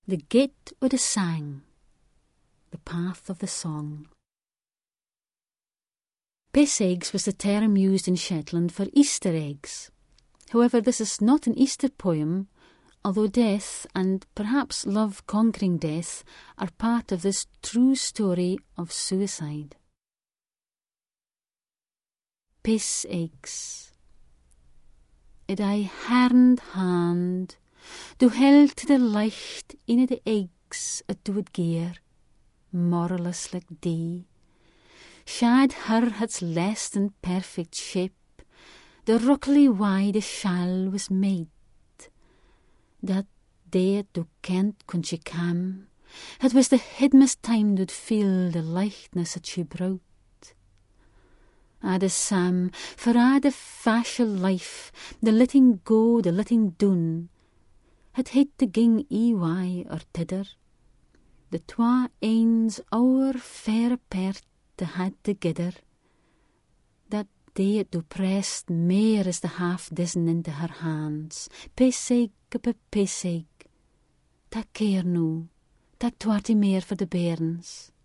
The gate o' the sang, the path of the song. Piss eggs was the term used in Shetland for Easter eggs. However, this is not an Easter poem, although death, and perhaps love conquering death, are part of this true story of suicide. Piss eggs. Id I harned hand, du held to the licht in the eggs at du would gear, moreless like thee. Shad her had's less than perfect shape, the ruckly wide the shell was made. That day du kent kun she come, it was the hidmest time do'd feel the lichtness that she brought. The Sam, for the fashion life, the letting go, the letting doen, het heit to ging ey or tidder. The twa eens our fair apart the had together. That day it do pressed meer as the half dozen into her hands. Pissig up a pissig. Tak care no, tak 20 meer for the bairns.